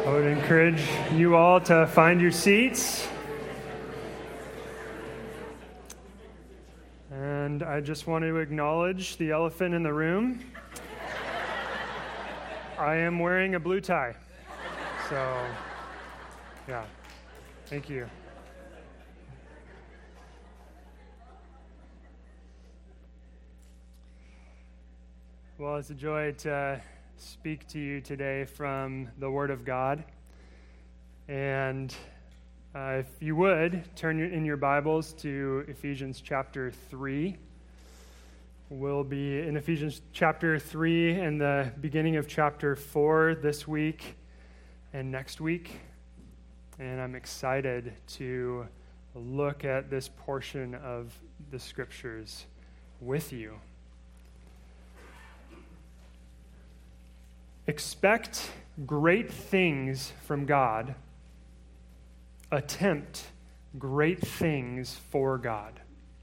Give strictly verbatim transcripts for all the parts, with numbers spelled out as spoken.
I would encourage you all to find your seats. And I just want to acknowledge the elephant in the room. I am wearing a blue tie. So, yeah. Thank you. Well, it's a joy to speak to you today from the Word of God. And uh, if you would, turn in your Bibles to Ephesians chapter three. We'll be in Ephesians chapter three and the beginning of chapter four this week and next week. And I'm excited to look at this portion of the Scriptures with you. Expect great things from God. Attempt great things for God.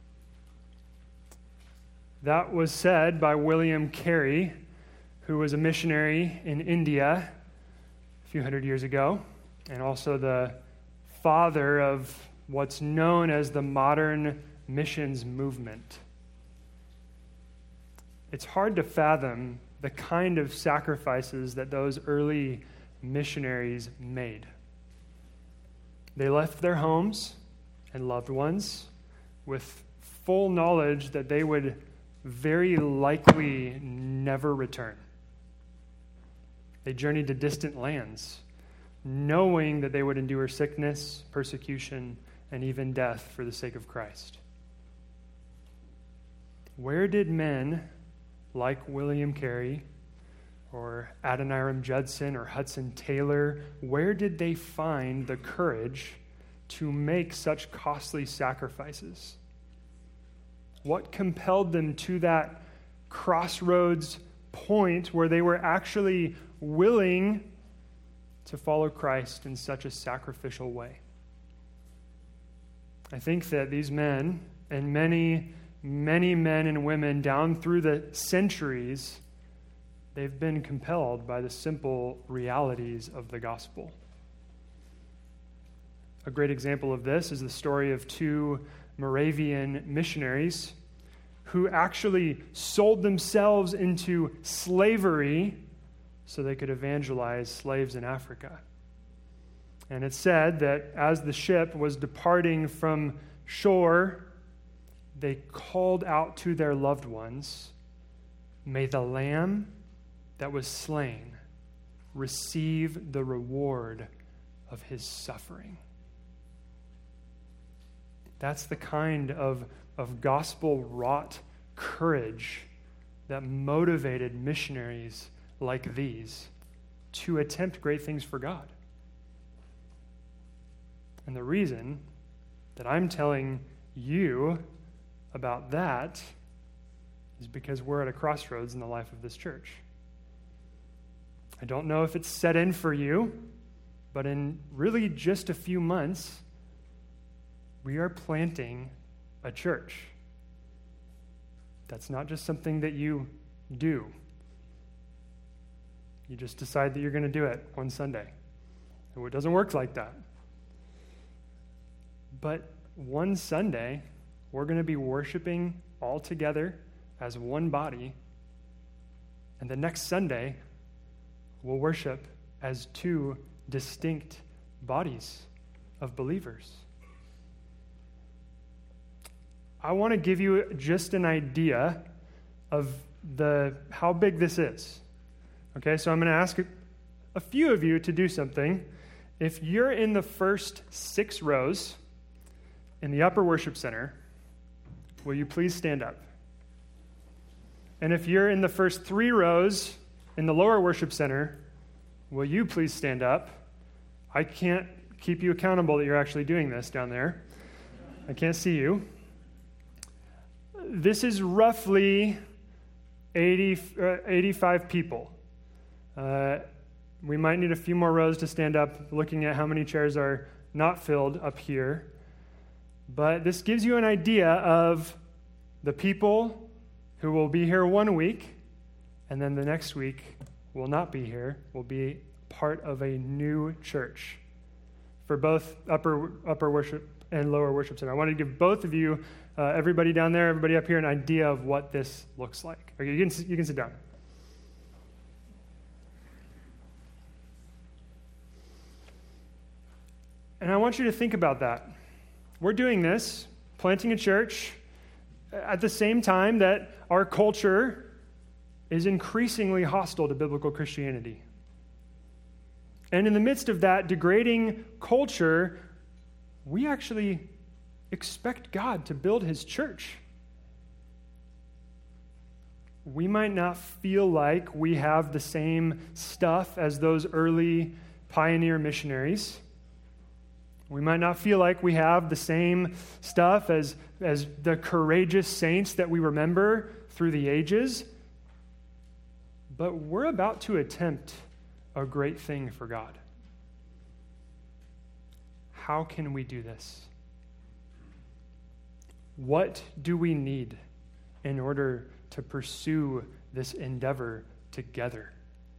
That was said by William Carey, who was a missionary in India a few hundred years ago, and also the father of what's known as the modern missions movement. It's hard to fathom the kind of sacrifices that those early missionaries made. They left their homes and loved ones with full knowledge that they would very likely never return. They journeyed to distant lands, knowing that they would endure sickness, persecution, and even death for the sake of Christ. Where did men like William Carey or Adoniram Judson or Hudson Taylor, where did they find the courage to make such costly sacrifices? What compelled them to that crossroads point where they were actually willing to follow Christ in such a sacrificial way? I think that these men and many Many men and women down through the centuries, they've been compelled by the simple realities of the gospel. A great example of this is the story of two Moravian missionaries who actually sold themselves into slavery so they could evangelize slaves in Africa. And it's said that as the ship was departing from shore, they called out to their loved ones, "May the Lamb that was slain receive the reward of his suffering." That's the kind of, of gospel-wrought courage that motivated missionaries like these to attempt great things for God. And the reason that I'm telling you about that is because we're at a crossroads in the life of this church. I don't know if it's set in for you, but in really just a few months, we are planting a church. That's not just something that you do. You just decide that you're going to do it one Sunday. And it doesn't work like that. But one Sunday, we're going to be worshiping all together as one body. And the next Sunday, we'll worship as two distinct bodies of believers. I want to give you just an idea of the how big this is. Okay, so I'm going to ask a few of you to do something. If you're in the first six rows in the upper worship center, will you please stand up? And if you're in the first three rows in the lower worship center, will you please stand up? I can't keep you accountable that you're actually doing this down there. I can't see you. This is roughly eighty, uh, eighty-five people. Uh, we might need a few more rows to stand up, looking at how many chairs are not filled up here. But this gives you an idea of the people who will be here one week, and then the next week will not be here, will be part of a new church for both upper upper worship and lower worship center. I wanted to give both of you, uh, everybody down there, everybody up here, an idea of what this looks like. Okay, you can, you can sit down. And I want you to think about that. We're doing this, planting a church, at the same time that our culture is increasingly hostile to biblical Christianity. And in the midst of that degrading culture, we actually expect God to build his church. We might not feel like we have the same stuff as those early pioneer missionaries. We might not feel like we have the same stuff as, as the courageous saints that we remember through the ages. But we're about to attempt a great thing for God. How can we do this? What do we need in order to pursue this endeavor together?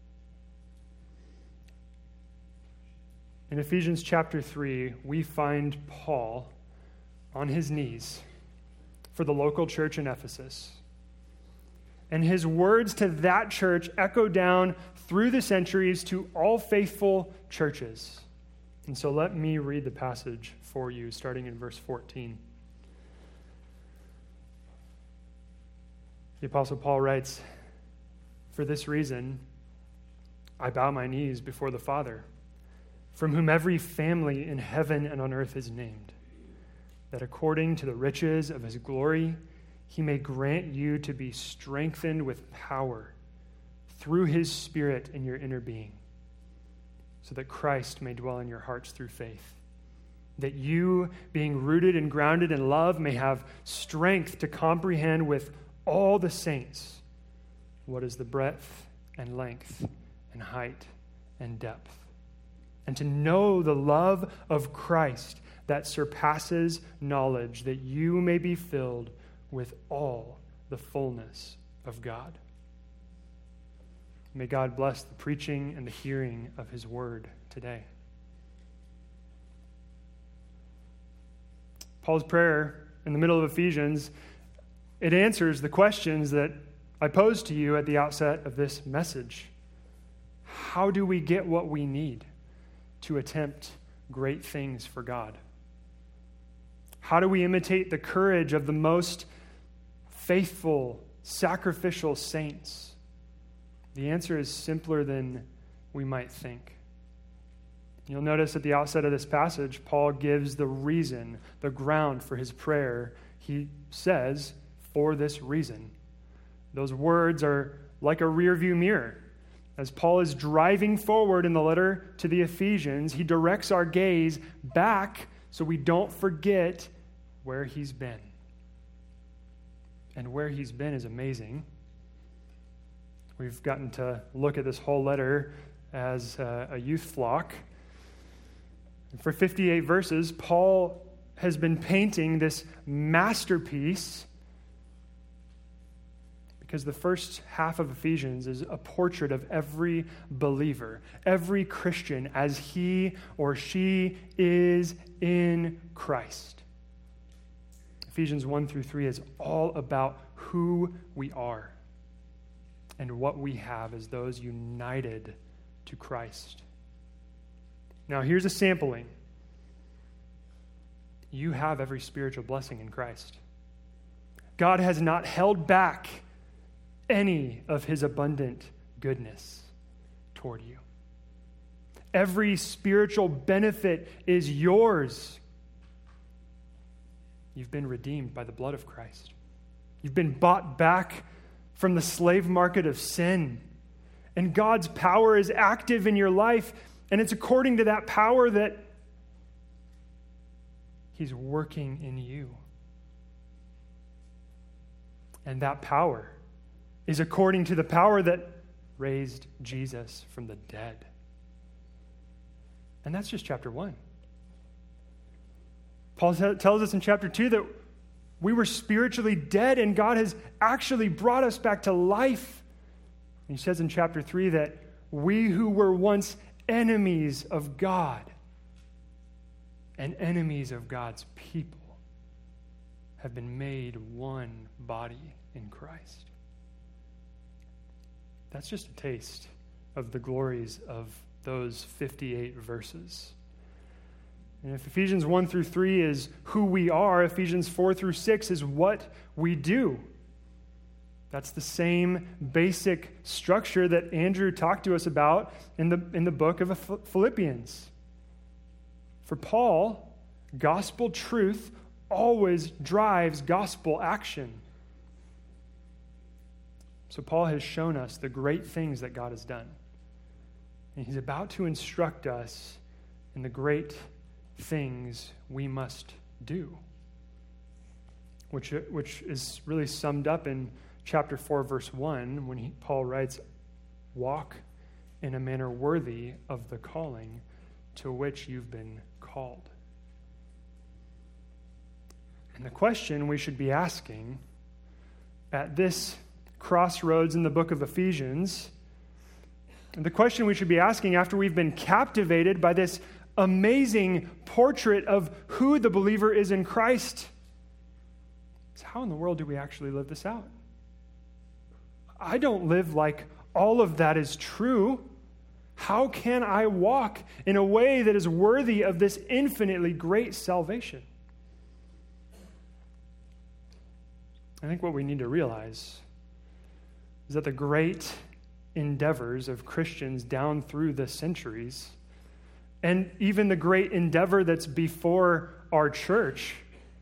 In Ephesians chapter three, we find Paul on his knees for the local church in Ephesus. And his words to that church echo down through the centuries to all faithful churches. And so let me read the passage for you, starting in verse fourteen. The Apostle Paul writes, "For this reason, I bow my knees before the Father, from whom every family in heaven and on earth is named, that according to the riches of his glory, he may grant you to be strengthened with power through his Spirit in your inner being, so that Christ may dwell in your hearts through faith, that you, being rooted and grounded in love, may have strength to comprehend with all the saints what is the breadth and length and height and depth, and to know the love of Christ that surpasses knowledge, that you may be filled with all the fullness of God." May God bless the preaching and the hearing of his word today. Paul's prayer in the middle of Ephesians, it answers the questions that I posed to you at the outset of this message. How do we get what we need to attempt great things for God? How do we imitate the courage of the most faithful, sacrificial saints? The answer is simpler than we might think. You'll notice at the outset of this passage, Paul gives the reason, the ground for his prayer. He says, "For this reason." Those words are like a rearview mirror. As Paul is driving forward in the letter to the Ephesians, he directs our gaze back so we don't forget where he's been. And where he's been is amazing. We've gotten to look at this whole letter as a, a youth flock. And for fifty-eight verses, Paul has been painting this masterpiece, because the first half of Ephesians is a portrait of every believer, every Christian as he or she is in Christ. Ephesians one through three is all about who we are and what we have as those united to Christ. Now, here's a sampling. You have every spiritual blessing in Christ. God has not held back any of his abundant goodness toward you. Every spiritual benefit is yours. You've been redeemed by the blood of Christ. You've been bought back from the slave market of sin. And God's power is active in your life, and it's according to that power that he's working in you. And that power is according to the power that raised Jesus from the dead. And that's just chapter one. Paul tells us in chapter two that we were spiritually dead and God has actually brought us back to life. And he says in chapter three that we who were once enemies of God and enemies of God's people have been made one body in Christ. That's just a taste of the glories of those fifty-eight verses. And if Ephesians one through three is who we are, Ephesians four through six is what we do. That's the same basic structure that Andrew talked to us about in the, in the book of Philippians. For Paul, gospel truth always drives gospel action. So Paul has shown us the great things that God has done. And he's about to instruct us in the great things we must do, which, which is really summed up in chapter four, verse one, when he, Paul writes, walk in a manner worthy of the calling to which you've been called. And the question we should be asking at this crossroads in the book of Ephesians, and the question we should be asking after we've been captivated by this amazing portrait of who the believer is in Christ, is how in the world do we actually live this out? I don't live like all of that is true. How can I walk in a way that is worthy of this infinitely great salvation? I think what we need to realize is that the great endeavors of Christians down through the centuries, and even the great endeavor that's before our church,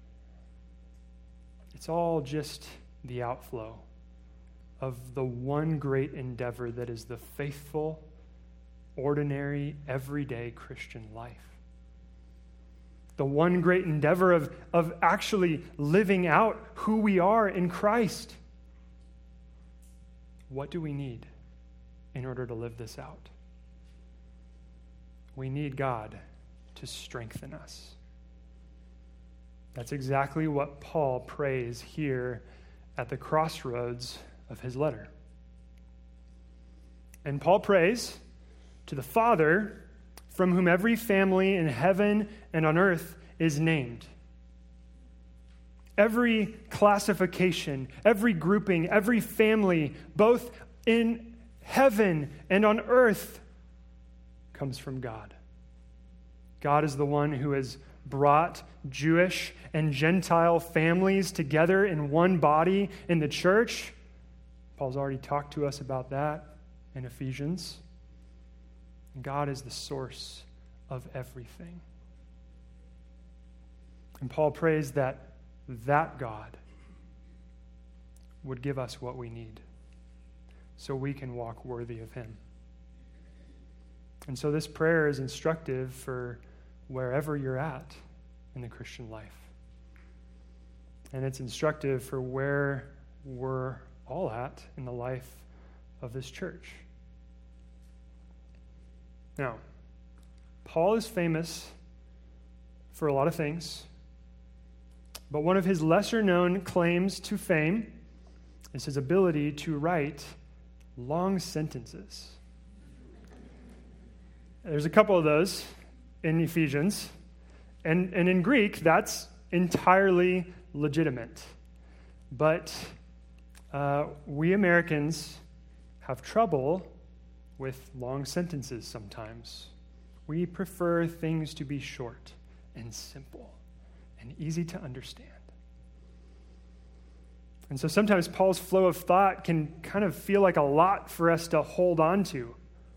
it's all just the outflow of the one great endeavor that is the faithful, ordinary, everyday Christian life. The one great endeavor of, of actually living out who we are in Christ. What do we need in order to live this out? We need God to strengthen us. That's exactly what Paul prays here at the crossroads of his letter. And Paul prays to the Father, from whom every family in heaven and on earth is named. Every classification, every grouping, every family, both in heaven and on earth, comes from God. God is the one who has brought Jewish and Gentile families together in one body in the church. Paul's already talked to us about that in Ephesians. God is the source of everything. And Paul prays that that God would give us what we need so we can walk worthy of him. And so this prayer is instructive for wherever you're at in the Christian life. And it's instructive for where we're all at in the life of this church. Now, Paul is famous for a lot of things, but one of his lesser-known claims to fame is his ability to write long sentences. There's a couple of those in Ephesians, and, and in Greek, that's entirely legitimate. But uh, we Americans have trouble with long sentences sometimes. We prefer things to be short and simple and easy to understand. And so sometimes Paul's flow of thought can kind of feel like a lot for us to hold on to.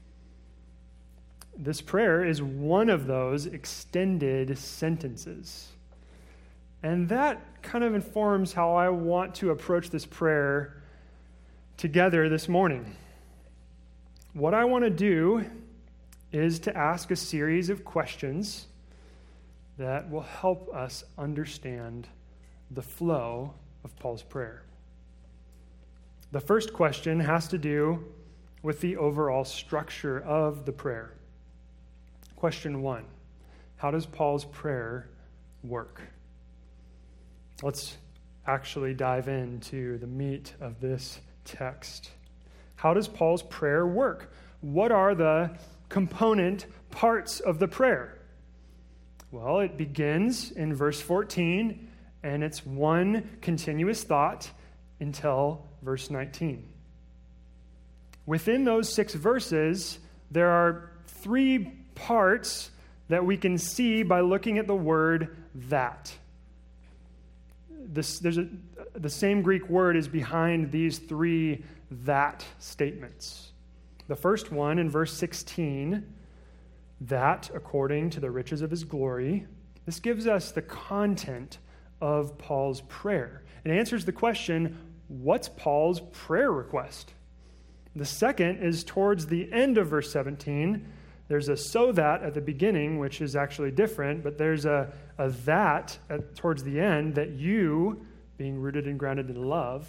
This prayer is one of those extended sentences. And that kind of informs how I want to approach this prayer together this morning. What I want to do is to ask a series of questions that will help us understand the flow of Paul's prayer. The first question has to do with the overall structure of the prayer. Question one, how does Paul's prayer work? Let's actually dive into the meat of this text. How does Paul's prayer work? What are the component parts of the prayer? Well, it begins in verse fourteen, and it's one continuous thought until verse nineteen. Within those six verses, there are three parts that we can see by looking at the word that. This, there's a, the same Greek word is behind these three that statements. The first one in verse sixteen, that according to the riches of his glory, this gives us the content of Paul's prayer. It answers the question, what's Paul's prayer request? The second is towards the end of verse seventeen. There's a so that at the beginning, which is actually different, but there's a, a that at, towards the end, that you, being rooted and grounded in love.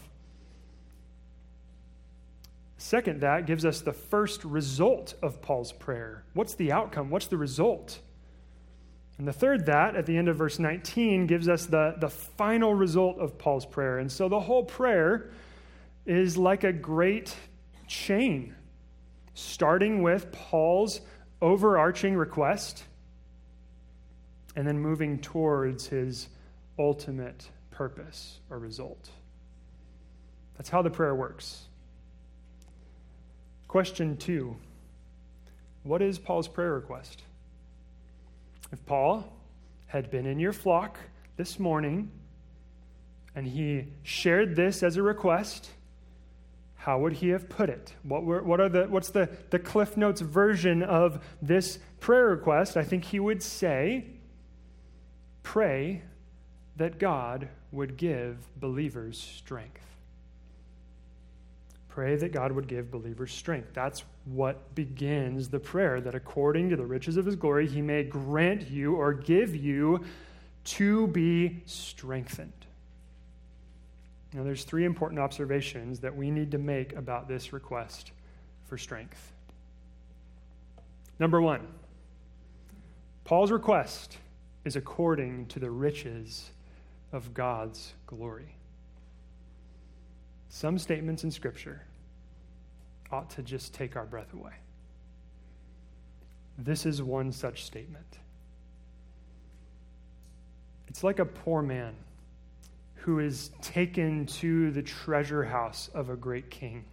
Second, that gives us the first result of Paul's prayer. What's the outcome? What's the result? And the third, that at the end of verse nineteen, gives us the, the final result of Paul's prayer. And so the whole prayer is like a great chain, starting with Paul's overarching request and then moving towards his ultimate purpose or result. That's how the prayer works. Question two, what is Paul's prayer request? If Paul had been in your flock this morning and he shared this as a request, how would he have put it? What were, what are the, what's the, the Cliff Notes version of this prayer request? I think he would say, pray that God would give believers strength. Pray that God would give believers strength. That's what begins the prayer, that according to the riches of his glory, he may grant you or give you to be strengthened. Now, there's three important observations that we need to make about this request for strength. Number one, Paul's request is according to the riches of God's glory. Some statements in Scripture ought to just take our breath away. This is one such statement. It's like a poor man who is taken to the treasure house of a great king.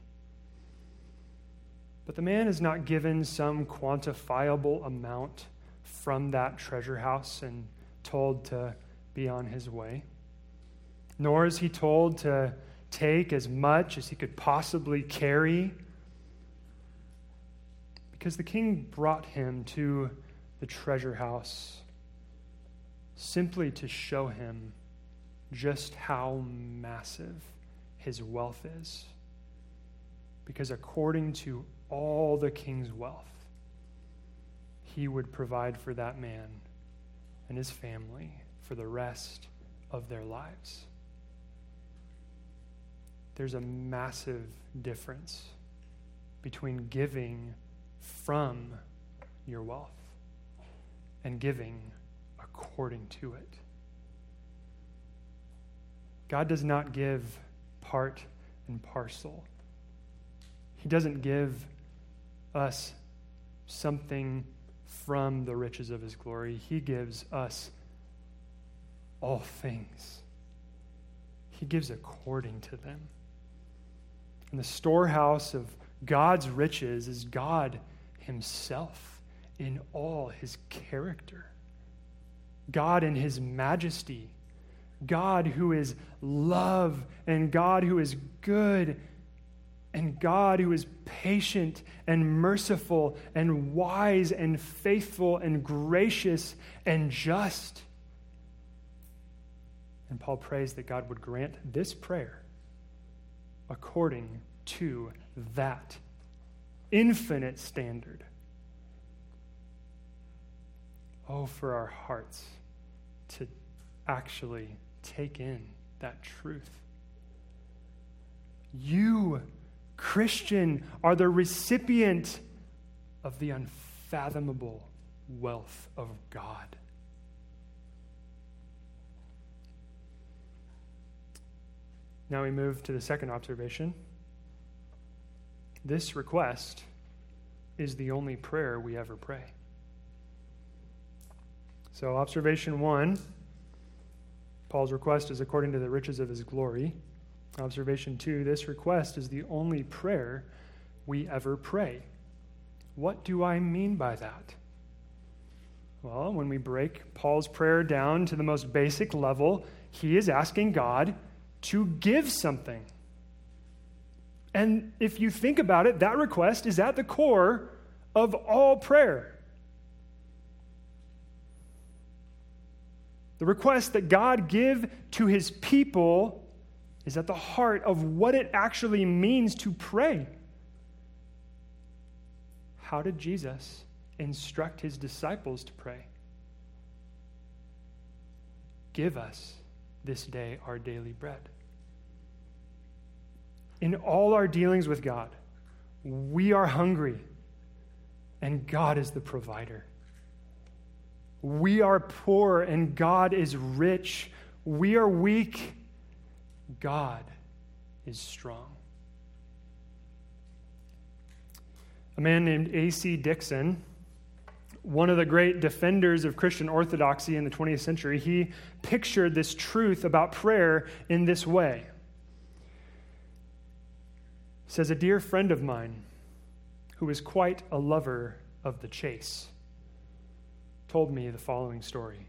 But the man is not given some quantifiable amount from that treasure house and told to be on his way. Nor is he told to take as much as he could possibly carry, because the king brought him to the treasure house simply to show him just how massive his wealth is. Because according to all the king's wealth, he would provide for that man and his family for the rest of their lives. There's a massive difference between giving from your wealth and giving according to it. God does not give part and parcel. He doesn't give us something from the riches of his glory. He gives us all things. He gives according to them. And the storehouse of God's riches is God himself in all his character. God in his majesty. God who is love, and God who is good, and God who is patient and merciful and wise and faithful and gracious and just. And Paul prays that God would grant this prayer according to that infinite standard. Oh, for our hearts to actually take in that truth. You, Christian, are the recipient of the unfathomable wealth of God. Now we move to the second observation. This request is the only prayer we ever pray. So, observation one, Paul's request is according to the riches of his glory. Observation two, this request is the only prayer we ever pray. What do I mean by that? Well, when we break Paul's prayer down to the most basic level, he is asking God to give something. And if you think about it, that request is at the core of all prayer. The request that God give to his people is at the heart of what it actually means to pray. How did Jesus instruct his disciples to pray? Give us this day our daily bread. In all our dealings with God, we are hungry, and God is the provider. We are poor, and God is rich. We are weak. God is strong. A man named A C Dixon, one of the great defenders of Christian orthodoxy in the twentieth century, he pictured this truth about prayer in this way. He says, a dear friend of mine, who is quite a lover of the chase, told me the following story.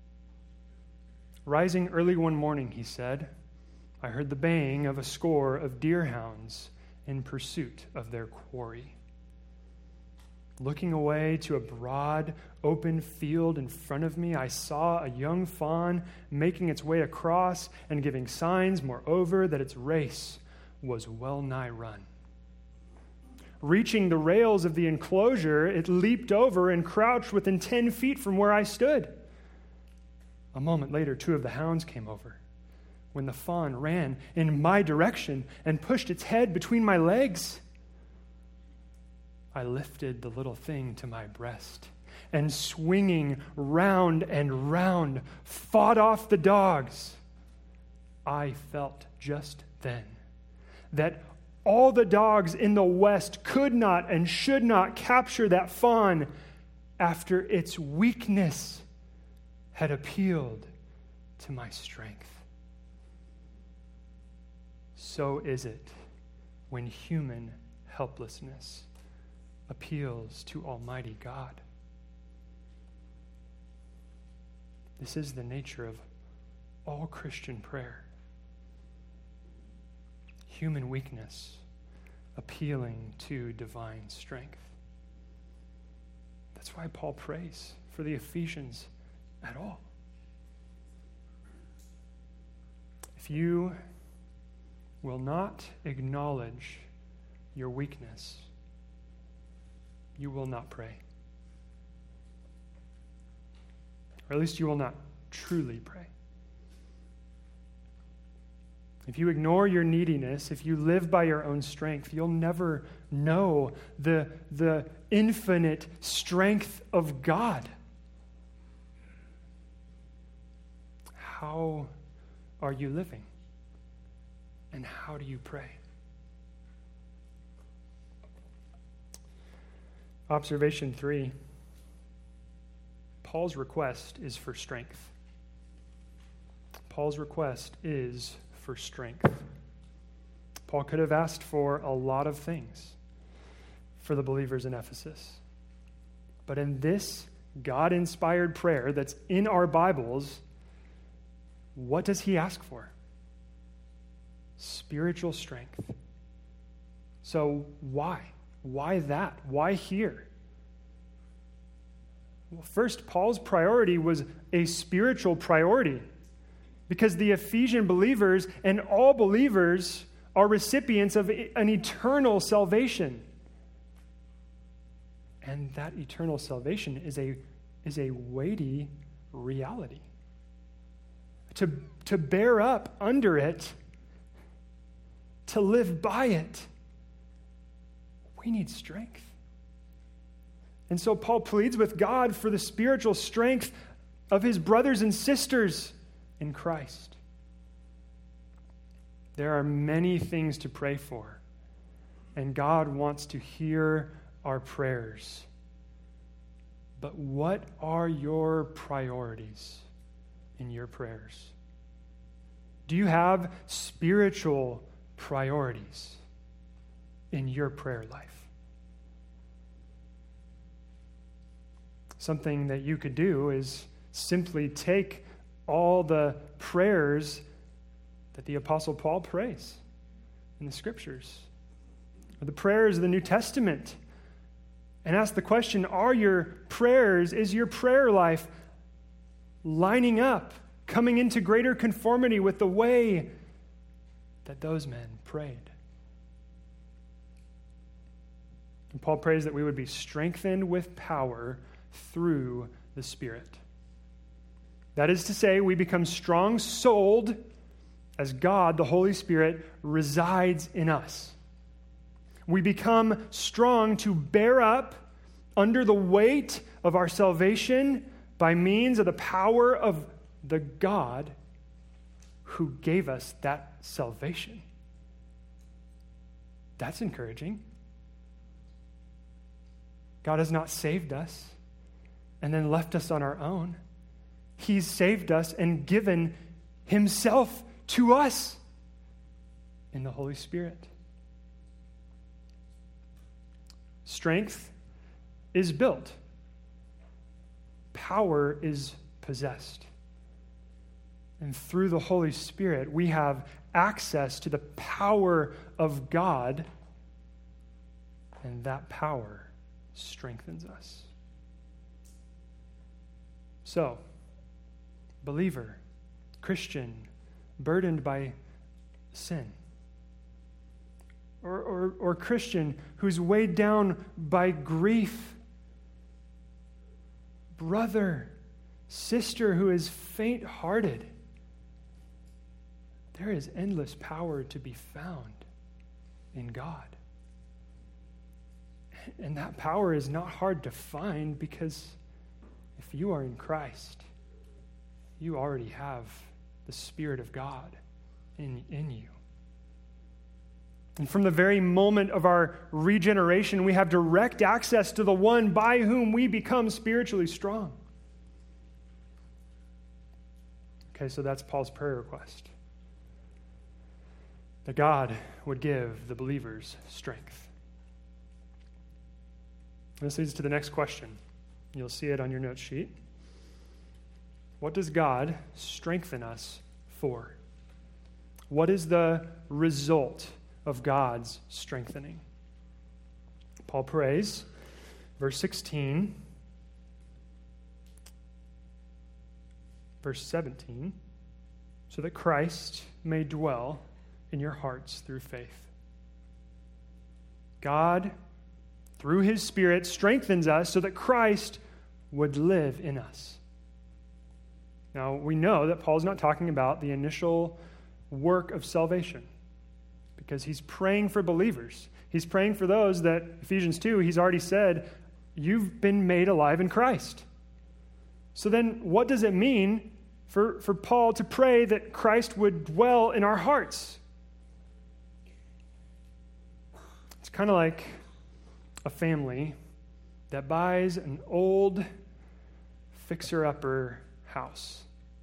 Rising early one morning, he said, I heard the baying of a score of deerhounds in pursuit of their quarry. Looking away to a broad, open field in front of me, I saw a young fawn making its way across and giving signs, moreover, that its race was well nigh run. Reaching the rails of the enclosure, it leaped over and crouched within ten feet from where I stood. A moment later, two of the hounds came over, when the fawn ran in my direction and pushed its head between my legs. I lifted the little thing to my breast and, swinging round and round, fought off the dogs. I felt just then that all the dogs in the West could not and should not capture that fawn after its weakness had appealed to my strength. So is it when human helplessness appeals to Almighty God. This is the nature of all Christian prayer. Human weakness appealing to divine strength. That's why Paul prays for the Ephesians at all. If you will not acknowledge your weakness, you will not pray. Or at least you will not truly pray. If you ignore your neediness, if you live by your own strength, you'll never know the, the infinite strength of God. How are you living? And how do you pray? Observation three. Paul's request is for strength. Paul's request is for strength. Paul could have asked for a lot of things for the believers in Ephesus. But in this God-inspired prayer that's in our Bibles, what does he ask for? Spiritual strength. So why? Why that? Why here? Well, first, Paul's priority was a spiritual priority because the Ephesian believers and all believers are recipients of an eternal salvation. And that eternal salvation is a, is a weighty reality. To, to bear up under it, to live by it, we need strength. And so Paul pleads with God for the spiritual strength of his brothers and sisters in Christ. There are many things to pray for, and God wants to hear our prayers. But what are your priorities in your prayers? Do you have spiritual priorities in your prayer life? Something that you could do is simply take all the prayers that the Apostle Paul prays in the Scriptures, or the prayers of the New Testament, and ask the question, are your prayers, is your prayer life lining up, coming into greater conformity with the way that those men prayed? And Paul prays that we would be strengthened with power through the Spirit. That is to say, we become strong-souled as God, the Holy Spirit, resides in us. We become strong to bear up under the weight of our salvation by means of the power of the God who gave us that salvation. That's encouraging. God has not saved us and then left us on our own. He's saved us and given himself to us in the Holy Spirit. Strength is built. Power is possessed. And through the Holy Spirit, we have access to the power of God, and that power strengthens us. So, believer, Christian, burdened by sin, or, or, or Christian who's weighed down by grief, brother, sister who is faint-hearted, there is endless power to be found in God. And that power is not hard to find, because if you are in Christ, you already have the Spirit of God in, in you. And from the very moment of our regeneration, we have direct access to the one by whom we become spiritually strong. Okay, so that's Paul's prayer request. That God would give the believers strength. This leads to the next question. You'll see it on your note sheet. What does God strengthen us for? What is the result of God's strengthening? Paul prays, verse sixteen, verse seventeen, so that Christ may dwell in your hearts through faith. God, through his Spirit, strengthens us so that Christ would live in us. Now, we know that Paul's not talking about the initial work of salvation, because he's praying for believers. He's praying for those that, Ephesians two, he's already said, you've been made alive in Christ. So then what does it mean for, for Paul to pray that Christ would dwell in our hearts? It's kind of like a family that buys an old fixer-upper house.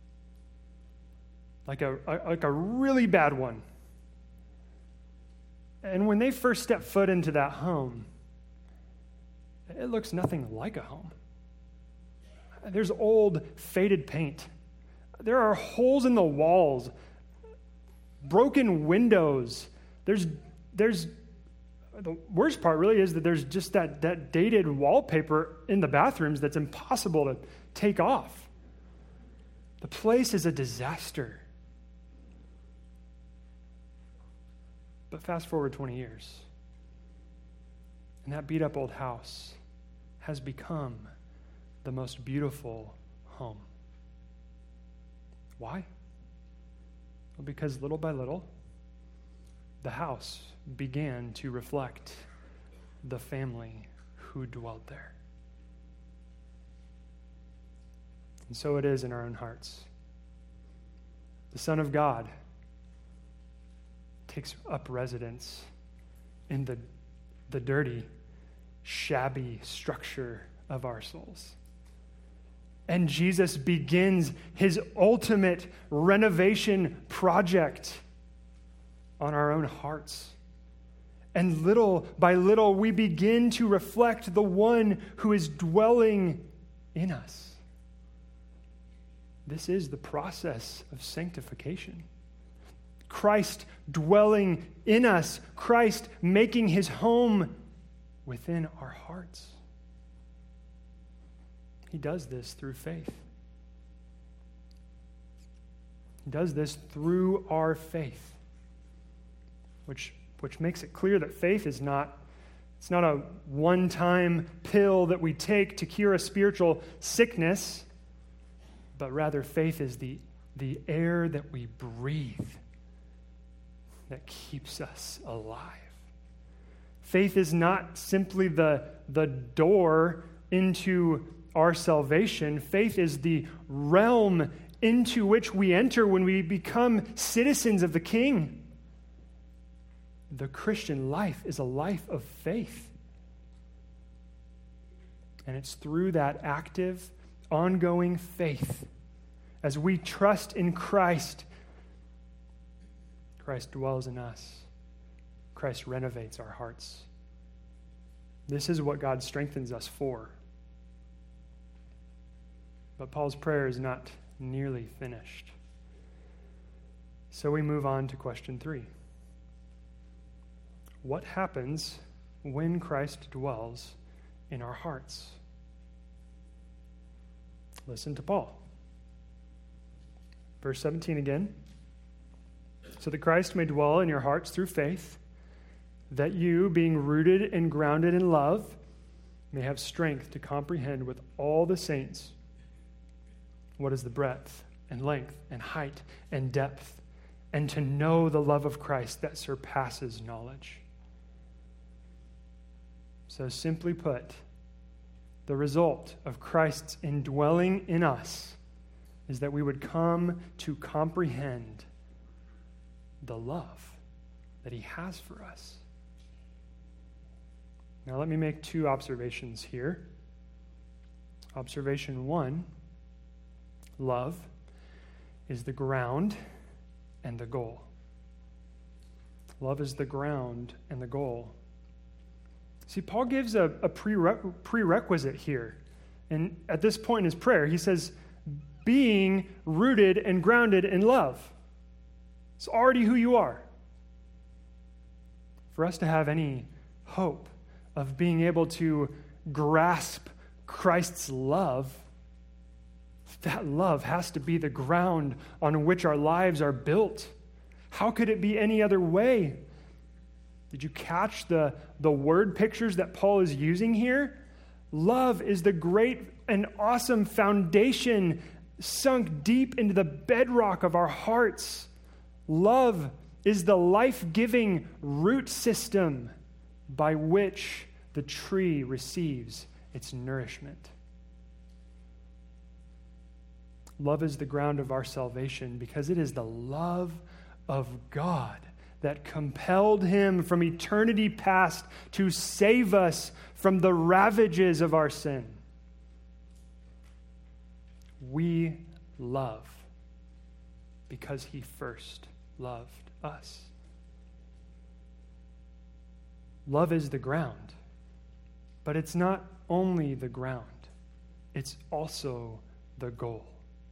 Like a, a like a really bad one. And when they first step foot into that home, it looks nothing like a home. There's old, faded paint. There are holes in the walls, broken windows. There's there's the worst part really is that there's just that, that dated wallpaper in the bathrooms that's impossible to take off. The place is a disaster. But fast forward twenty years, and that beat-up old house has become the most beautiful home. Why? Well, because little by little, the house began to reflect the family who dwelled there. And so it is in our own hearts. The Son of God takes up residence in the, the dirty shabby structure of our souls. And Jesus begins his ultimate renovation project on our own hearts. And little by little, we begin to reflect the one who is dwelling in us. This is the process of sanctification. Christ dwelling in us, Christ making his home within our hearts. He does this through faith. He does this through our faith, which, which makes it clear that faith is not, it's not a one-time pill that we take to cure a spiritual sickness, but rather faith is the, the air that we breathe that keeps us alive. Faith is not simply the, the door into our salvation. Faith is the realm into which we enter when we become citizens of the King. The Christian life is a life of faith. And it's through that active, ongoing faith, as we trust in Christ, Christ dwells in us. Christ renovates our hearts. This is what God strengthens us for. But Paul's prayer is not nearly finished. So we move on to question three. What happens when Christ dwells in our hearts? Listen to Paul. Verse seventeen again. So that Christ may dwell in your hearts through faith, that you, being rooted and grounded in love, may have strength to comprehend with all the saints what is the breadth and length and height and depth, and to know the love of Christ that surpasses knowledge. So simply put, the result of Christ's indwelling in us is that we would come to comprehend the love that he has for us. Now let me make two observations here. Observation one, love is the ground and the goal. Love is the ground and the goal. See, Paul gives a, a prere- prerequisite here. And at this point in his prayer, he says, being rooted and grounded in love. It's already who you are. For us to have any hope of being able to grasp Christ's love, that love has to be the ground on which our lives are built. How could it be any other way? Did you catch the, the word pictures that Paul is using here? Love is the great and awesome foundation sunk deep into the bedrock of our hearts. Love is the life-giving root system by which the tree receives its nourishment. Love is the ground of our salvation because it is the love of God that compelled him from eternity past to save us from the ravages of our sin. We love because he first loved us. Love is the ground, but it's not only the ground, it's also the goal.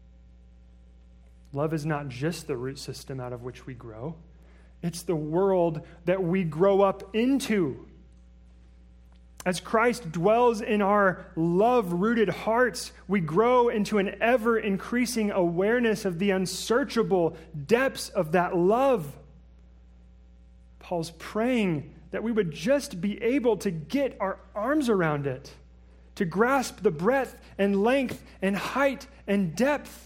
Love is not just the root system out of which we grow. It's the world that we grow up into. As Christ dwells in our love-rooted hearts, we grow into an ever-increasing awareness of the unsearchable depths of that love. Paul's praying that we would just be able to get our arms around it, to grasp the breadth and length and height and depth.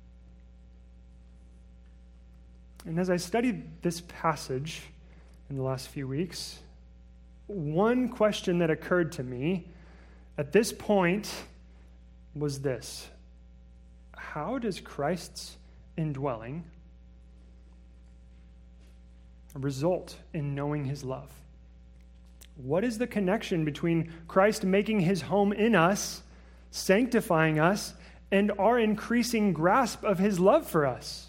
And as I studied this passage in the last few weeks, one question that occurred to me at this point was this: how does Christ's indwelling result in knowing his love? What is the connection between Christ making his home in us, sanctifying us, and our increasing grasp of his love for us?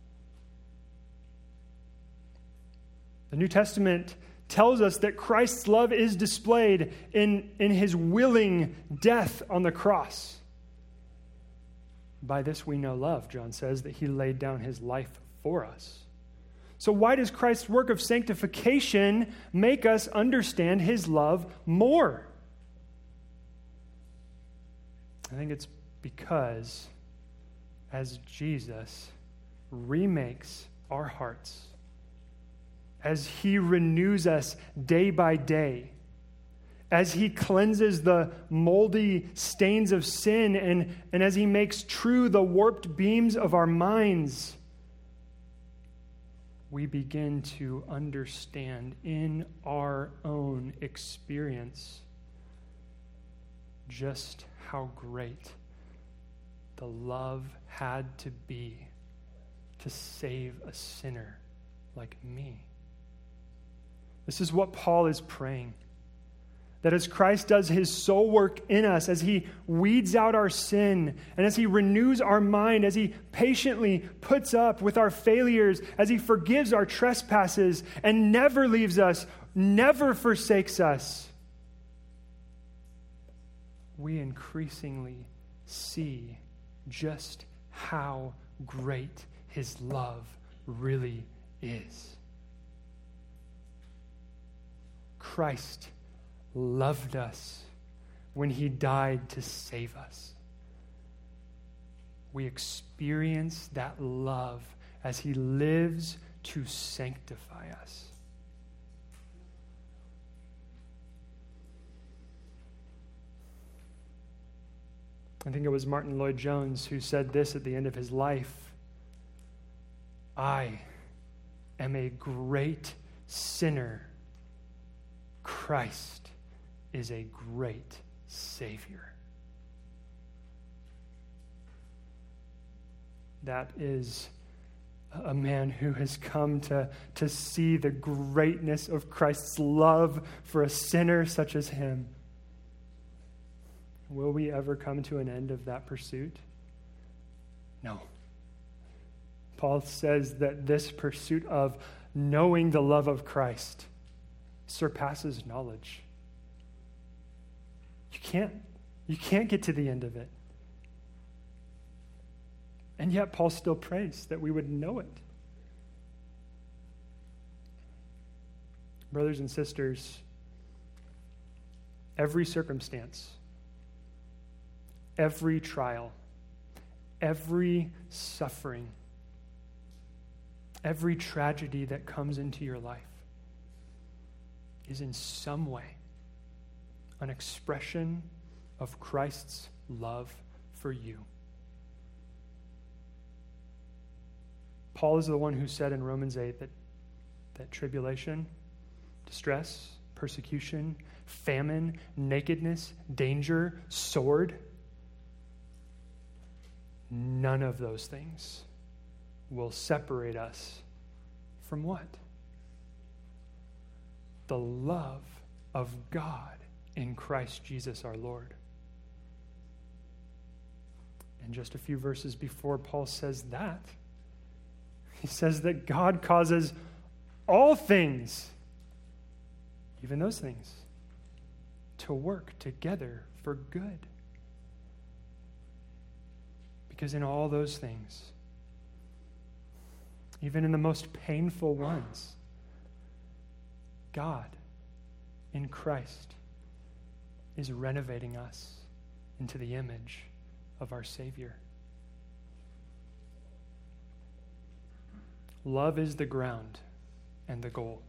The New Testament tells us that Christ's love is displayed in, in his willing death on the cross. By this we know love, John says, that he laid down his life for us. So why does Christ's work of sanctification make us understand his love more? I think it's because as Jesus remakes our hearts, as he renews us day by day, as he cleanses the moldy stains of sin, and, and as he makes true the warped beams of our minds, we begin to understand in our own experience just how great the love had to be to save a sinner like me. This is what Paul is praying. That as Christ does his soul work in us, as he weeds out our sin, and as he renews our mind, as he patiently puts up with our failures, as he forgives our trespasses and never leaves us, never forsakes us, we increasingly see just how great his love really is. Christ loved us when he died to save us. We experience that love as he lives to sanctify us. I think it was Martin Lloyd-Jones who said this at the end of his life: I am a great sinner. Christ is a great Savior. That is a man who has come to, to see the greatness of Christ's love for a sinner such as him. Will we ever come to an end of that pursuit? No. Paul says that this pursuit of knowing the love of Christ surpasses knowledge. You can't, you can't get to the end of it. And yet Paul still prays that we would know it. Brothers and sisters, every circumstance, every trial, every suffering, every tragedy that comes into your life is in some way an expression of Christ's love for you. Paul is the one who said in Romans eight that, that tribulation, distress, persecution, famine, nakedness, danger, sword, none of those things will separate us from what? The love of God in Christ Jesus our Lord. And just a few verses before Paul says that, he says that God causes all things, even those things, to work together for good. Because in all those things, even in the most painful ones, God in Christ is renovating us into the image of our Savior. Love is the ground and the goal.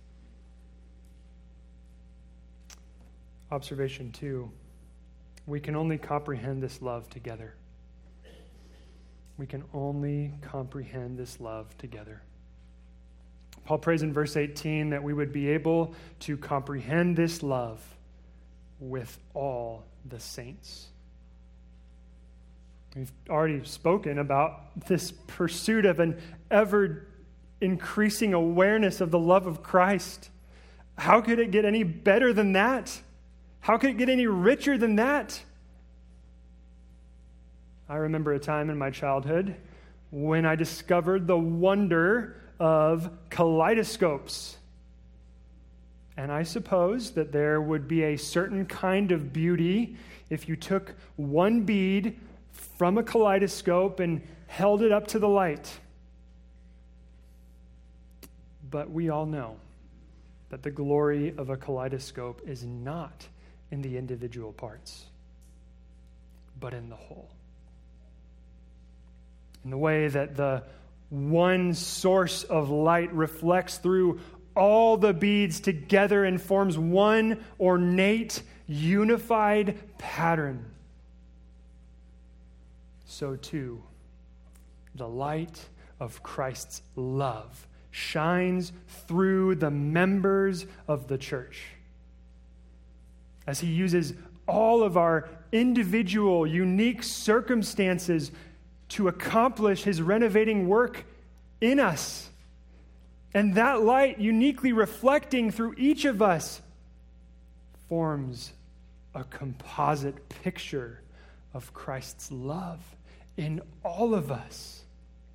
Observation two, we can only comprehend this love together. We can only comprehend this love together. Paul prays in verse eighteen that we would be able to comprehend this love with all the saints. We've already spoken about this pursuit of an ever increasing awareness of the love of Christ, How could it get any better than that? How could it get any richer than that? I remember a time in my childhood when I discovered the wonder of kaleidoscopes. And I suppose that there would be a certain kind of beauty if you took one bead from a kaleidoscope and held it up to the light. But we all know that the glory of a kaleidoscope is not in the individual parts, but in the whole. In the way that the one source of light reflects through all the beads together and forms one ornate, unified pattern. So too, the light of Christ's love shines through the members of the church as he uses all of our individual, unique circumstances to accomplish his renovating work in us. And that light, uniquely reflecting through each of us, forms a composite picture of Christ's love in all of us.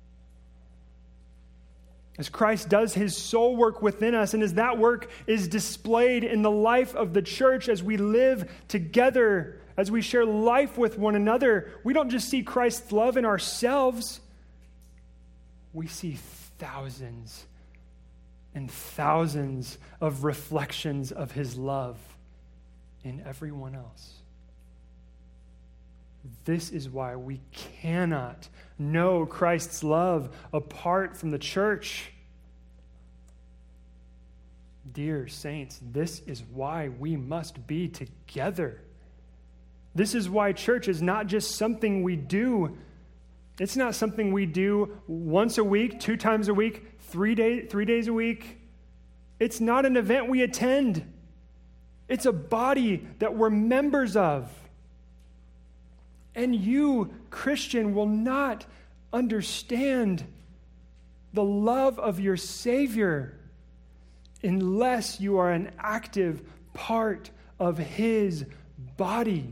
As Christ does his soul work within us, and as that work is displayed in the life of the church as we live together, as we share life with one another, we don't just see Christ's love in ourselves. We see thousands and thousands of reflections of his love in everyone else. This is why we cannot know Christ's love apart from the church. Dear saints, this is why we must be together. This is why church is not just something we do. It's not something we do once a week, two times a week, three day, three days a week. It's not an event we attend. It's a body that we're members of. And you, Christian, will not understand the love of your Savior unless you are an active part of his body.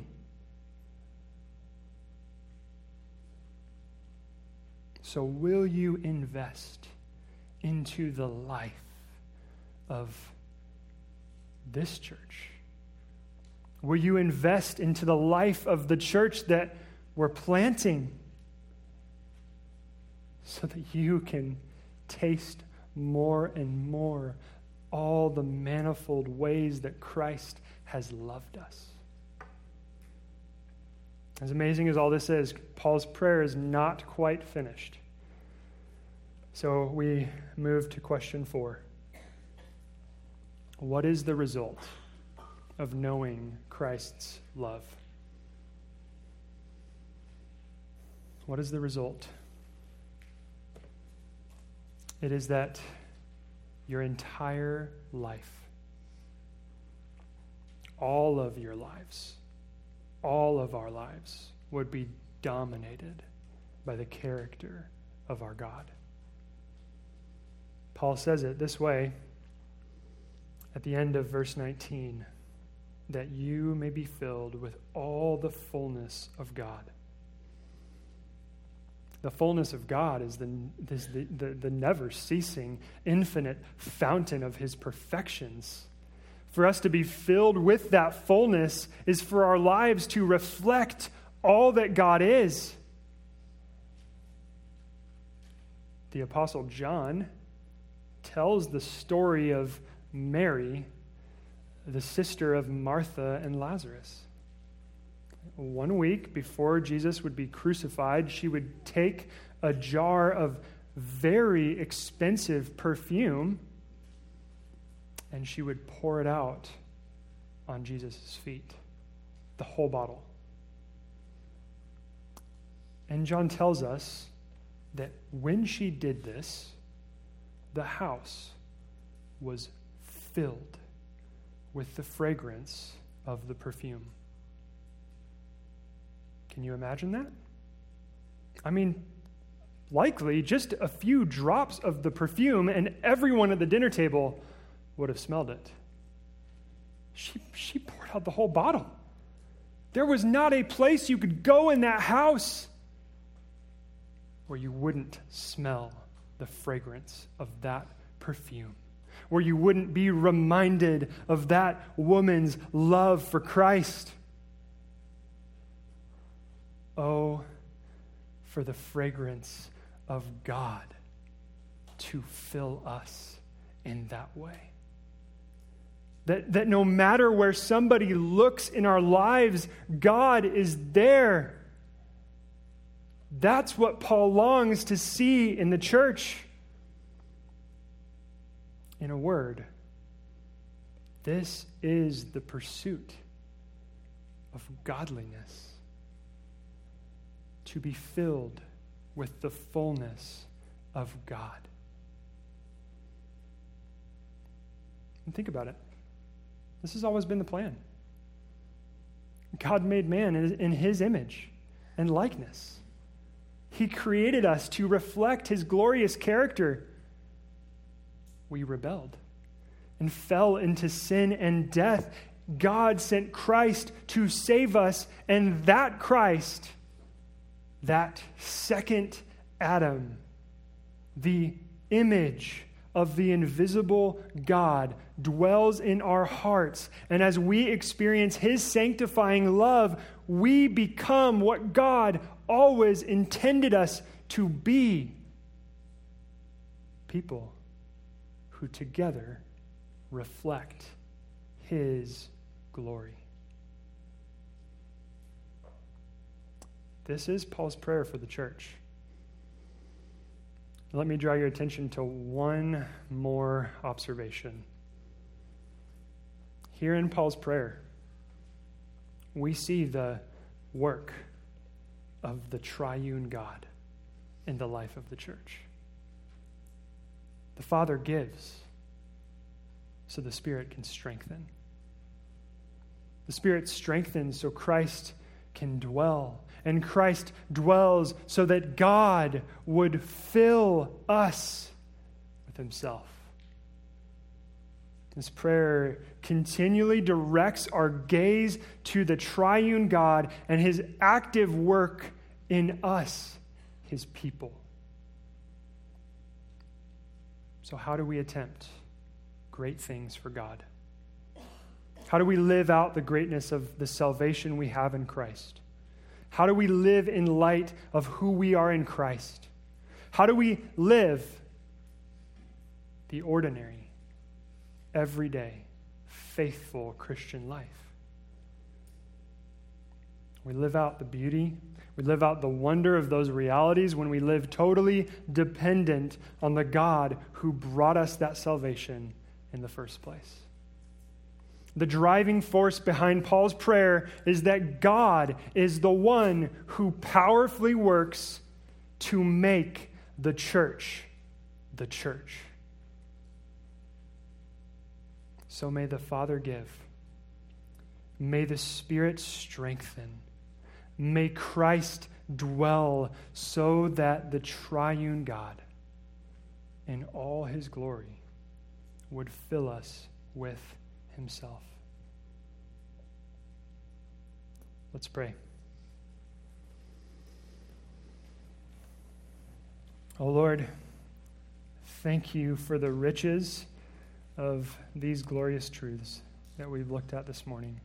So will you invest into the life of this church? Will you invest into the life of the church that we're planting so that you can taste more and more all the manifold ways that Christ has loved us? As amazing as all this is, Paul's prayer is not quite finished. So we move to question four. What is the result of knowing Christ's love? What is the result? It is that your entire life, all of your lives, all of our lives would be dominated by the character of our God. Paul says it this way at the end of verse nineteen, that you may be filled with all the fullness of God. The fullness of God is the, is the, the, the never-ceasing, infinite fountain of his perfections. For us to be filled with that fullness is for our lives to reflect all that God is. The Apostle John tells the story of Mary, the sister of Martha and Lazarus. One week before Jesus would be crucified, she would take a jar of very expensive perfume and she would pour it out on Jesus' feet, the whole bottle. And John tells us that when she did this, the house was filled with the fragrance of the perfume. Can you imagine that? I mean, likely just a few drops of the perfume and everyone at the dinner table would have smelled it. She, she poured out the whole bottle. There was not a place you could go in that house where you wouldn't smell the fragrance of that perfume, where you wouldn't be reminded of that woman's love for Christ. Oh, for the fragrance of God to fill us in that way. That, that no matter where somebody looks in our lives, God is there. That's what Paul longs to see in the church. In a word, this is the pursuit of godliness, to be filled with the fullness of God. And think about it. This has always been the plan. God made man in his image and likeness. He created us to reflect his glorious character. We rebelled and fell into sin and death. God sent Christ to save us, and that Christ, that second Adam, the image of the invisible God, dwells in our hearts. And as we experience his sanctifying love, we become what God always intended us to be. People who together reflect his glory. This is Paul's prayer for the church. Let me draw your attention to one more observation. Here in Paul's prayer, we see the work of the triune God in the life of the church. The Father gives so the Spirit can strengthen. The Spirit strengthens so Christ can dwell. And Christ dwells so that God would fill us with himself. This prayer continually directs our gaze to the triune God and his active work in us, his people. So how do we attempt great things for God? How do we live out the greatness of the salvation we have in Christ? How do we live in light of who we are in Christ? How do we live the ordinary, everyday, faithful Christian life? We live out the beauty, we live out the wonder of those realities when we live totally dependent on the God who brought us that salvation in the first place. The driving force behind Paul's prayer is that God is the one who powerfully works to make the church the church. So may the Father give. May the Spirit strengthen. May Christ dwell so that the triune God in all his glory would fill us with himself. Let's pray. Oh Lord, thank you for the riches of these glorious truths that we've looked at this morning.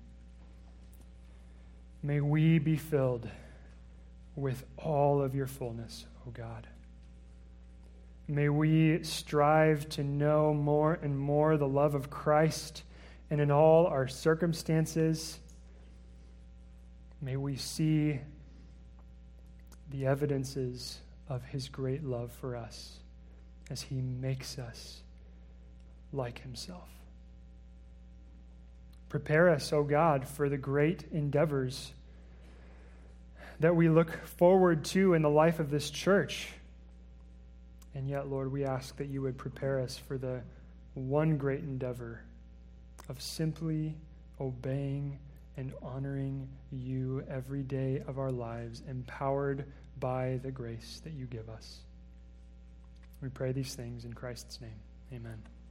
May we be filled with all of your fullness, O God. May we strive to know more and more the love of Christ, and in all our circumstances, may we see the evidences of his great love for us as he makes us like himself. Prepare us, O God, for the great endeavors that we look forward to in the life of this church. And yet, Lord, we ask that you would prepare us for the one great endeavor of simply obeying and honoring you every day of our lives, empowered by the grace that you give us. We pray these things in Christ's name. Amen.